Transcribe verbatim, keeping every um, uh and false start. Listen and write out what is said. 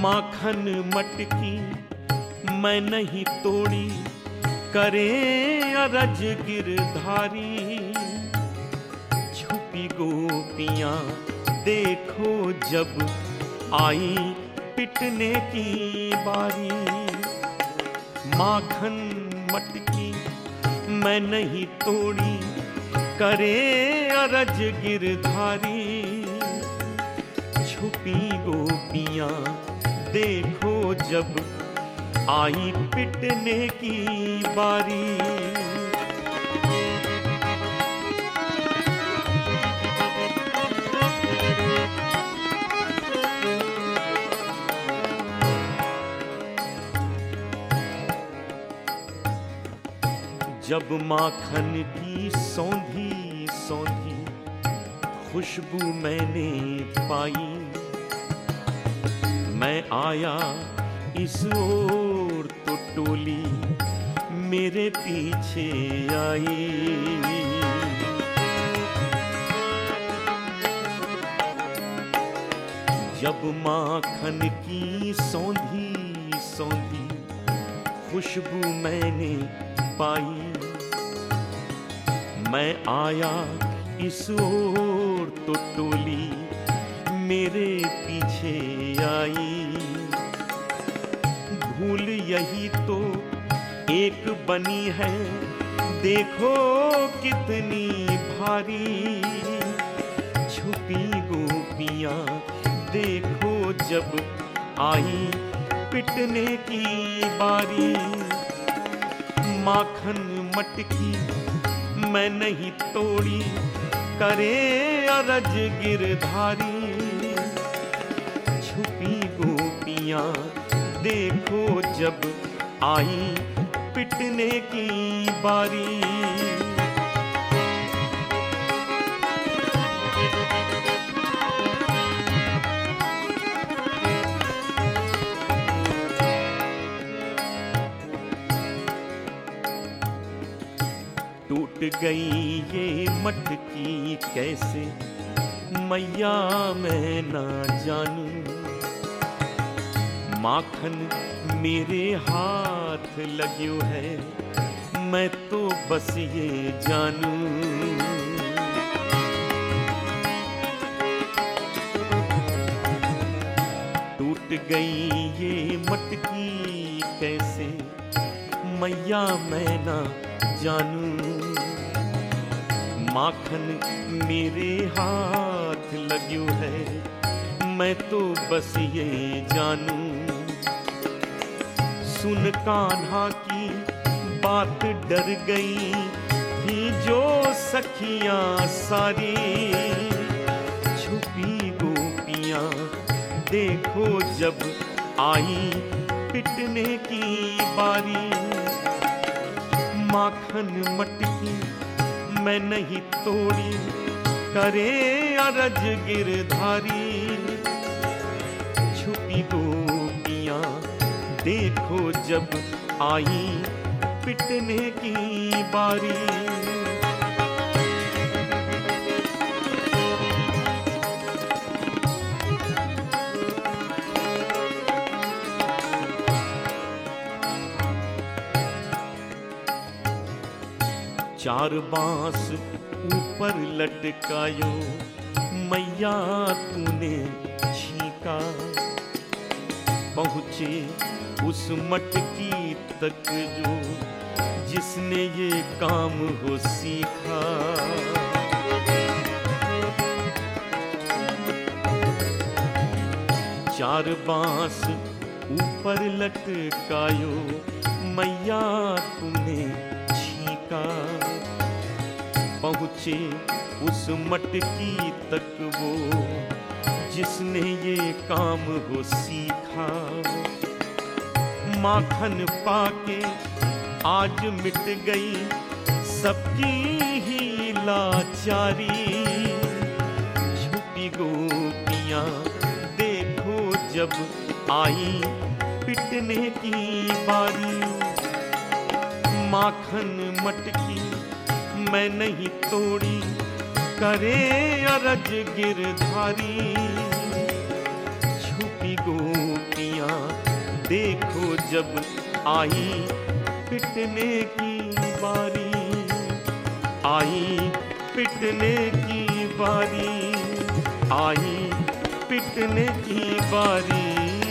माखन मटकी मैं नहीं तोड़ी, करे अरज गिरधारी। छुपी गोपियां देखो जब आई पिटने की बारी। माखन मटकी मैं नहीं तोड़ी, करे अरज गिरधारी। छुपी गोपियां देखो जब आई पिटने की बारी। जब माखन की सौंधी सौंधी खुशबू मैंने पाई, मैं आया इस ओर तो टोली मेरे पीछे आई। जब माखन की सौंधी सौंधी खुशबू मैंने पाई, मैं आया इस ओर तो टोली मेरे पीछे आई। भूल यही तो एक बनी है, देखो कितनी भारी। छुपी गोपियां देखो जब आई पिटने की बारी। माखन मटकी मैं नहीं तोड़ी, करे अरज गिरधारी। छुपी गोपियां देखो जब आई पिटने की बारी। टूट गई ये मटकी कैसे मैया मैं ना जानूं। माखन मेरे हाथ लग्यो है, मैं तो बस ये जानूं। टूट गई ये मटकी कैसे मैया मैं ना जानूं। माखन मेरे हाथ लग्यो है, मैं तो बस ये जानूं। सुन कान्हा की बात डर गई थी जो सखियां सारी। छुपी गोपियां देखो जब आई पिटने की बारी। माखन मटकी मैं नहीं तोड़ी, करे अरज गिरधारी। छुपी गोपियां देखो जब आई पिटने की बारी। चार बांस ऊपर लटकायो मैया तूने छीका। पहुँचे उस मटकी तक जो जिसने ये काम हो सीखा। चार बांस ऊपर लटकायो मैया तूने छीका। पहुँचे उस मटकी तक वो जिसने ये काम हो सीखा। माखन पाके आज मिट गई सबकी ही लाचारी। छुपी गोपियां देखो जब आई पिटने की बारी। माखन मटकी मैं नहीं तोड़ी, करे अरज गिरधारी। छुपी गोपियां जब आई पिटने की बारी, आई पिटने की बारी, आई पिटने की बारी।